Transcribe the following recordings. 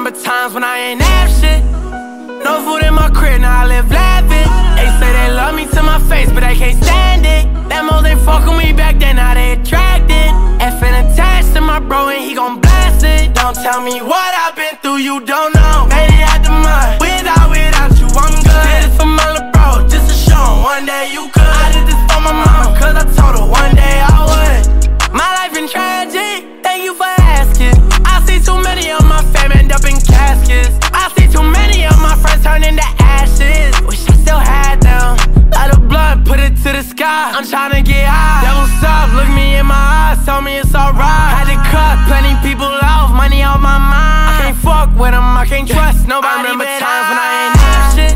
remember times when I ain't have shit. No food in my crib, now I live lavish. They say they love me to my face, but they can't stand it. Them hoes ain't fuck with me back then, now they attracted. Effing attached to my bro and he gon' blast it. Don't tell me what I've been through, you don't know. Made it out the mud, without you, I'm good. Did it for my little bro, just to show him one day you could. I did this for my mama, cause I told her one day I would. My life been tragic, thank you for asking. I see too many of my fam end up in caskets. I see too many of my friends turn into ashes. Wish I still had them. Light a blunt, put it to the sky. I'm tryna get high. Devil's up, look me in my eyes, tell me it's alright. Had to cut plenty people off, money out my mind. I can't fuck with them, I can't trust nobody. I remember times when I ain't have shit.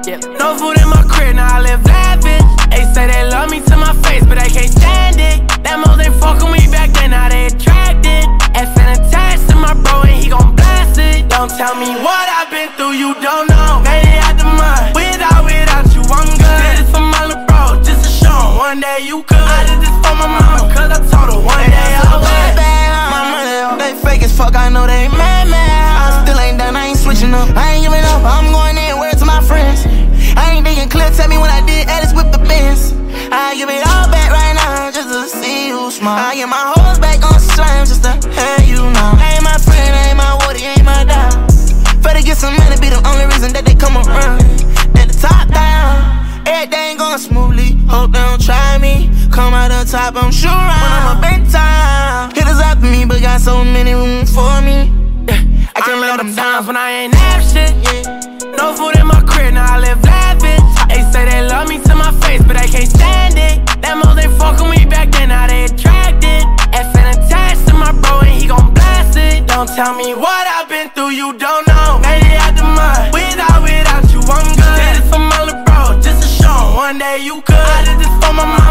No food in my crib, now I live lavish. They say they love me to my face, but they can't stand it. Them hoes ain't fuck with me back then, now they attracted. Effing attached to my bro and he gon' blast it. Don't tell me what I've been through, you don't know. Made it out the mud, without you, I'm good. Did this for my little bro, just to show him one day you could. I did this for my mama, cause I told her one day I would. My money, they fake as fuck, I know they mad. I still ain't done, I ain't switching up. I ain't giving up, I'm going in, word to my friends. I ain't thinking clear, tell me when I did Alice with the Benz. I give it all back right now, just to see you smile. I get my hoes back on slime, just to have you know. Ain't my friend, ain't my woody, ain't my dog. Better get some money, be the only reason that they come around. At the top down, everything going smoothly. Hope they don't try me. Come out the top, I'm sure when I'm a big time. Hitters after me, but got so many room for me. I can't remember them times when I ain't have shit. No food in my crib, now I live lavish. They say they love me to my face, but they can't stand it. Them hoes ain't fuck with me back then, now they attracted. Effing attached to my bro and he gon' blast it. Don't tell me what I've been through, you don't know. Made it out the mud, without you, I'm good. Did it for my little bro, just to show him one day you could. I did this for my mama.